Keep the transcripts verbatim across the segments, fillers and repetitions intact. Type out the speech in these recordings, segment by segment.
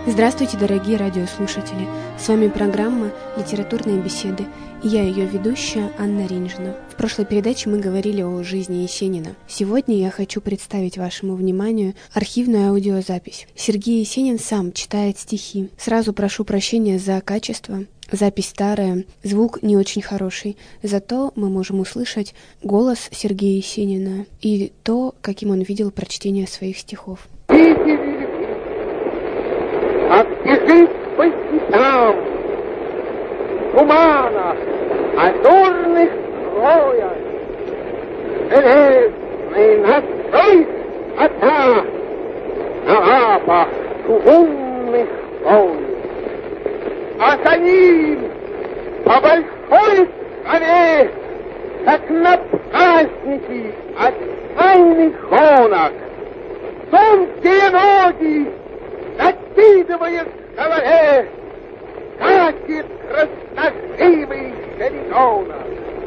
Здравствуйте, дорогие радиослушатели! С вами программа «Литературные беседы» и я ее ведущая Анна Ринжина. В прошлой передаче мы говорили о жизни Есенина. Сегодня я хочу представить вашему вниманию архивную аудиозапись. Сергей Есенин сам читает стихи. Сразу прошу прощения за качество. Запись старая, звук не очень хороший, зато мы можем услышать голос Сергея Есенина и то, каким он видел прочтение своих стихов. Как бежит по степям, туманах, озорных строях, железный настрой кота на лапах чугунных воев. А за ним по большой стране, как на праздники отстойных гонок, тонкие ноги закидывая в голове, катит расточимый шеренок.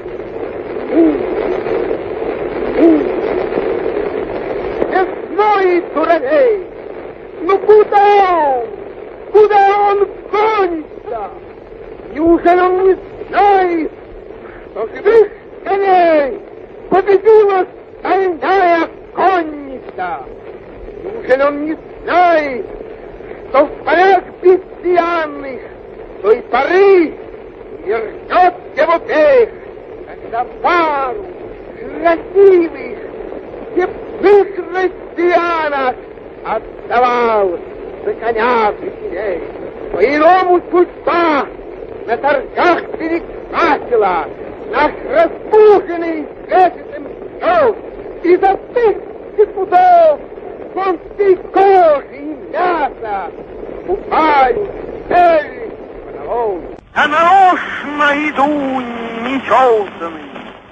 Весной дуралей, ну куда он? Куда он гонится? Неужели он не знает, что живых коней победила стальная конница? Неужели он не знает, что в полях бестиянных той поры вернет его пех, когда пару красивых, теплых россиянок отдавал за коня причиней. По-иному судьба на торгах перекрасила наш разбуженный светлым стёл и за тысячи пудов конской кожи и мяса купают цель головой. А нарочно иду нечесанный,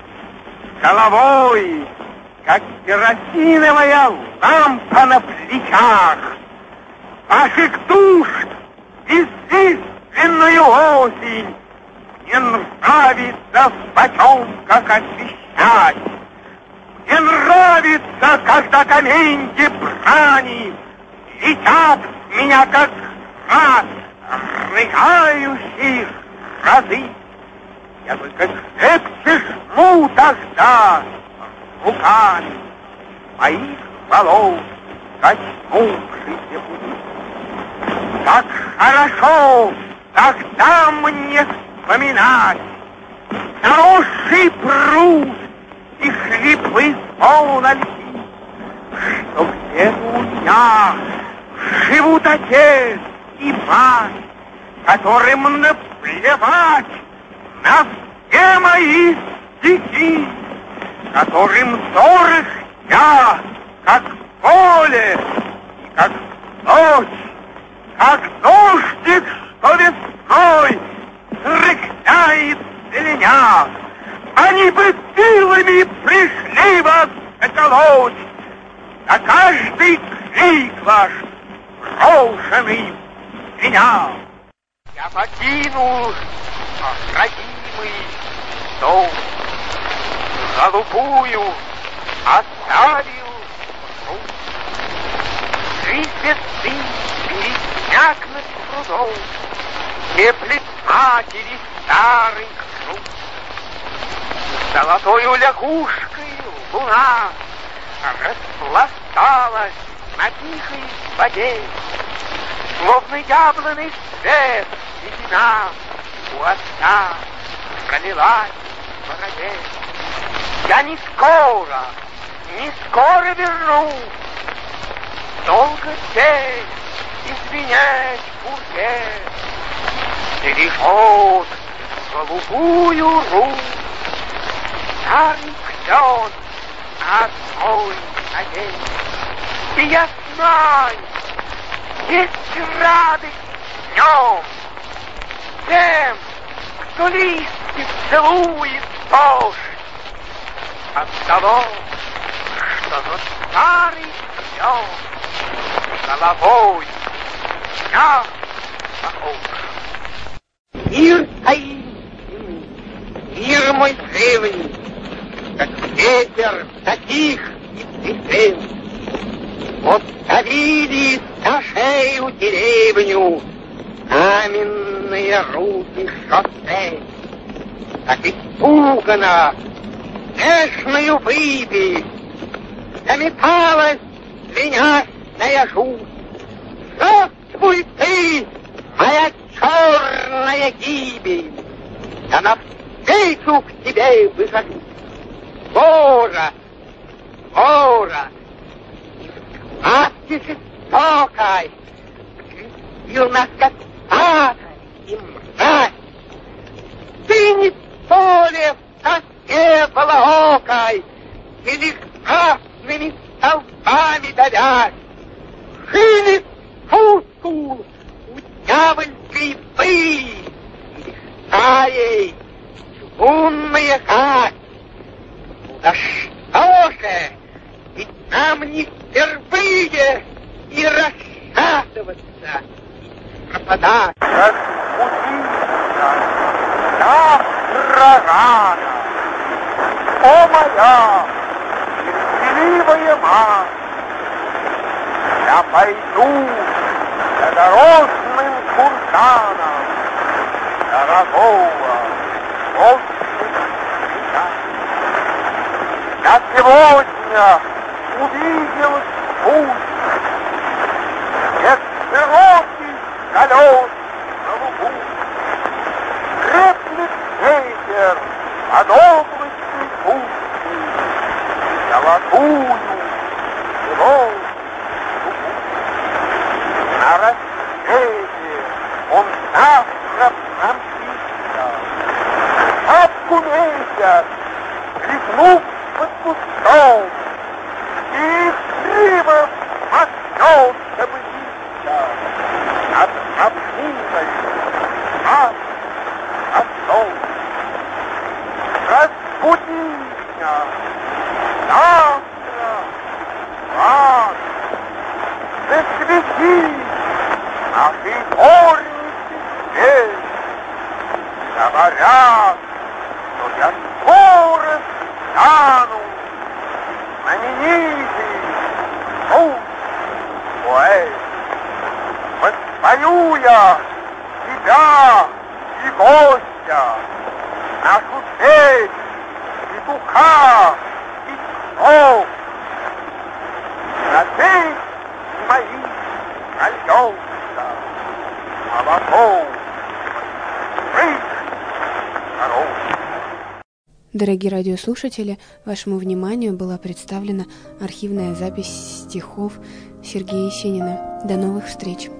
головой, как керосиновая лампа на плечах, ваших душ бесчисленную осень мне нравится в потемках освещать. Мне нравится, когда каменьки брани летят в меня, как град, рыгающие разы. Я только крепче жму тогда руками моих волос коснувшийся пути. Как хорошо тогда мне вспоминать заросший пруд и хрипы полна льдин, что где-то у меня живут отец и мать, которым наплевать на все мои стихи, которым дорог я, как поле и как ночь, как дождик, что весной рыкляет в зеленях. Они бы силами пришли вас заколоть, а каждый крик ваш брошенный звенял. Я покинул родимый дом, голубую оставил руку. Три звезды пересняк над прудом, теплит матери старый круг. Золотою лягушкой луна распласталась на тихой воде, словно яблоный свет седина у отца пролилась в бороде. Я не скоро, не скоро вернусь, долго здесь извинять бурье бережет голубую руку. Старый клен на одной ноге. И я знаю, есть радость днем тем, кто листья целует дождь от того, что тот старый клен головой я похож. Мир таинственный, мир мой древний, как ветер таких и присел. Вот давились на шею всю деревню каменные руки шоссе. Так испуганно, нежную выпись, заметалась звенящая жуть. Здравствуй ты, моя черная гибель! Я навстречу к тебе выхожу. Боже, Боже, из маски жестокой крестил нас Господь и мразь. Ты не поле в тоске волоокой или красными столбами давясь. Жили пусту у дьявольской пыли, и лишая чугунная хасть. Да что же, ведь нам не впервые и расшатываться, и пропадать. Разбудиться завтра рано, о моя терпеливая мать, я пойду за дорожным куртаном дорогого отпуска. Я сегодня увидел путь, где широкий колес на лугу, треплет ветер под облачной пустью золотую его. На рассвете он завтра промчится, шапку месяц, пригнув под кустом, и криво махнется быстро над равниной, над отцом. Разбуди меня завтра, рано, засвети нашей горнице свет, говорят, что я скоро стану знаменитый русский поэт. Воспою я тебя и гостя, нашу песнь, петуха и слов. На песни мои нальется молоко рыжих коров. Дорогие радиослушатели, вашему вниманию была представлена архивная запись стихов Сергея Есенина. До новых встреч!